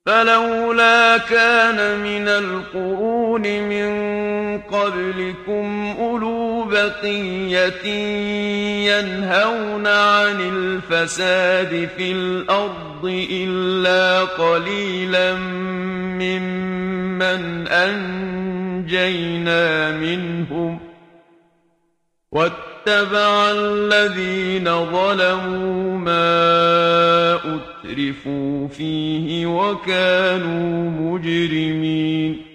فلولا كان من القرون من قبلكم أولو بقية ينهون عن الفساد في الأرض إلا قليلا ممن أنجينا منهم واتبع الذين ظلموا ما أترفوا فيه وكانوا مجرمين